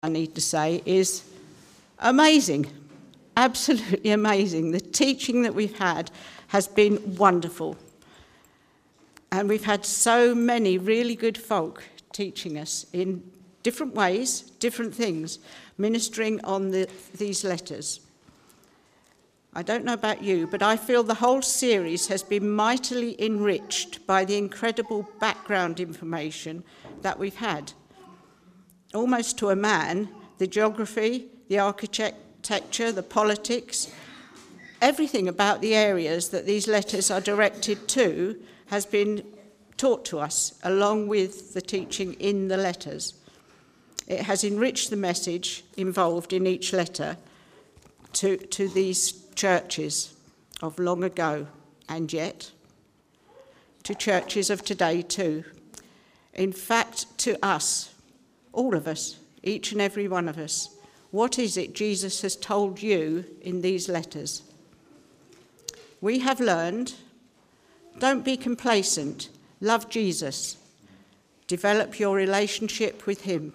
I need to say, is amazing, absolutely amazing. The teaching that we've had has been wonderful. And we've had so many really good folk teaching us in different ways, different things, ministering on these letters. I don't know about you, but I feel the whole series has been mightily enriched by the incredible background information that we've had. Almost to a man, the geography, the architecture, the politics, everything about the areas that these letters are directed to has been taught to us, along with the teaching in the letters. It has enriched the message involved in each letter to these churches of long ago, and yet to churches of today too. In fact, to us, all of us, each and every one of us, what is it Jesus has told you in these letters? We have learned, don't be complacent, love Jesus, develop your relationship with him.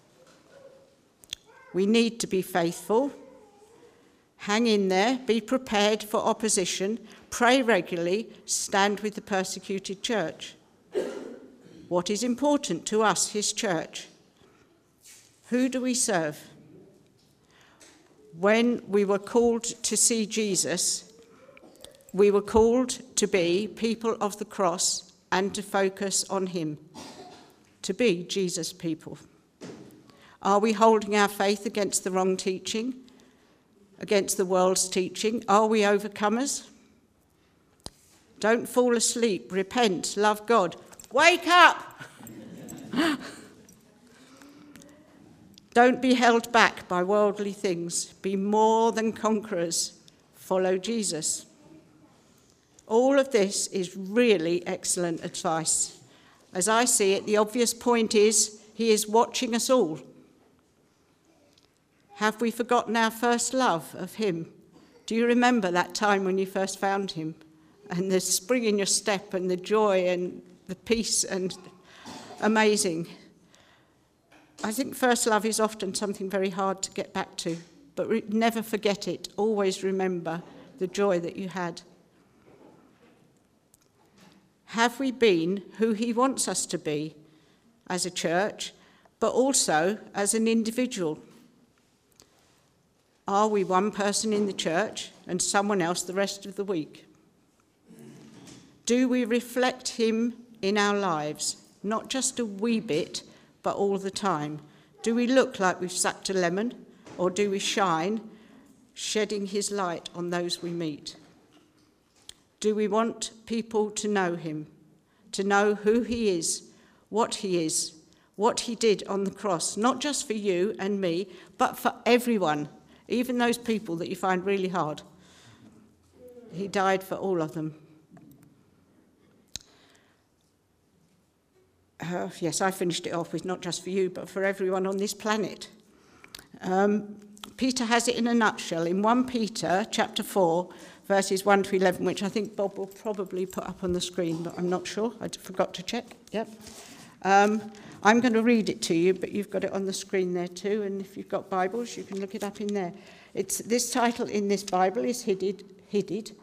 We need to be faithful, hang in there, be prepared for opposition, pray regularly, stand with the persecuted church. What is important to us, his church? Who do we serve? When we were called to see Jesus, we were called to be people of the cross and to focus on him, to be Jesus' people. Are we holding our faith against the wrong teaching, against the world's teaching? Are we overcomers? Don't fall asleep, repent, love God. Wake up! Don't be held back by worldly things. Be more than conquerors. Follow Jesus. All of this is really excellent advice. As I see it, the obvious point is he is watching us all. Have we forgotten our first love of him? Do you remember that time when you first found him? And the spring in your step and the joy and the peace and amazing. I think first love is often something very hard to get back to, but never forget it. Always remember the joy that you had. Have we been who he wants us to be as a church, but also as an individual? Are we one person in the church and someone else the rest of the week? Do we reflect him in our lives, not just a wee bit, but all the time? Do we look like we've sucked a lemon, or do we shine, shedding his light on those we meet? Do we want people to know him, to know who he is, what he did on the cross, not just for you and me, but for everyone, even those people that you find really hard? He died for all of them. Yes, I finished it off with not just for you, but for everyone on this planet. Peter has it in a nutshell in 1 Peter chapter 4, verses 1 to 11, which I think Bob will probably put up on the screen, but I'm not sure. I forgot to check. Yep. I'm going to read it to you, but you've got it on the screen there too, and if you've got Bibles, you can look it up in there. This title in this Bible is headed,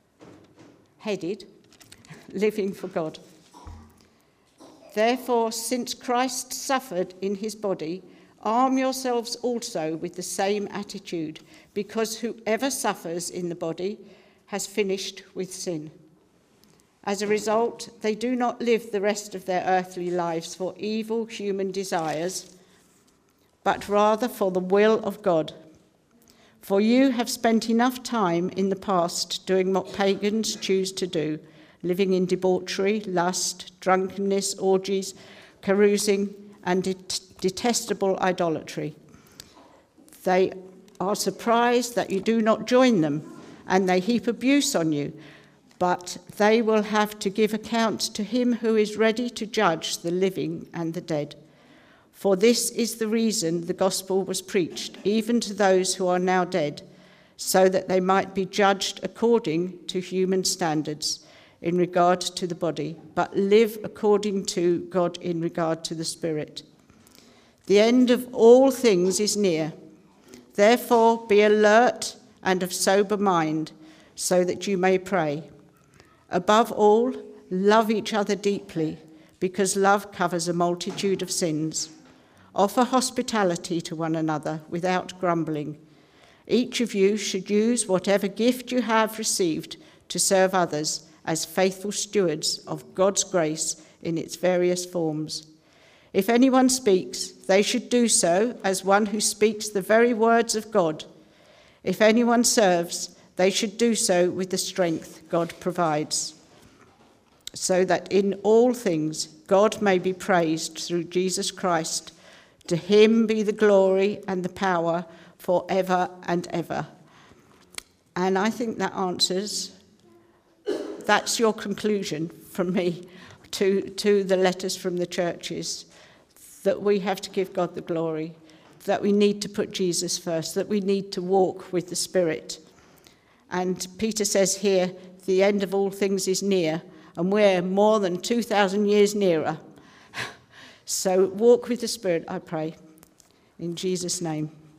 Living for God. Therefore, since Christ suffered in his body, arm yourselves also with the same attitude, because whoever suffers in the body has finished with sin. As a result, they do not live the rest of their earthly lives for evil human desires, but rather for the will of God. For you have spent enough time in the past doing what pagans choose to do, living in debauchery, lust, drunkenness, orgies, carousing, and detestable idolatry. They are surprised that you do not join them, and they heap abuse on you, but they will have to give account to him who is ready to judge the living and the dead. For this is the reason the gospel was preached, even to those who are now dead, so that they might be judged according to human standards in regard to the body, but live according to God in regard to the spirit. The end of all things is near. Therefore, be alert and of sober mind, so that you may pray. Above all, love each other deeply, because love covers a multitude of sins. Offer hospitality to one another without grumbling. Each of you should use whatever gift you have received to serve others as faithful stewards of God's grace in its various forms. If anyone speaks, they should do so as one who speaks the very words of God. If anyone serves, they should do so with the strength God provides, so that in all things God may be praised through Jesus Christ. To him be the glory and the power forever and ever. And I think that answers, that's your conclusion from me to the letters from the churches, that we have to give God the glory, that we need to put Jesus first, that we need to walk with the Spirit. And Peter says here, the end of all things is near, and we're more than 2,000 years nearer. So walk with the Spirit, I pray, in Jesus' name.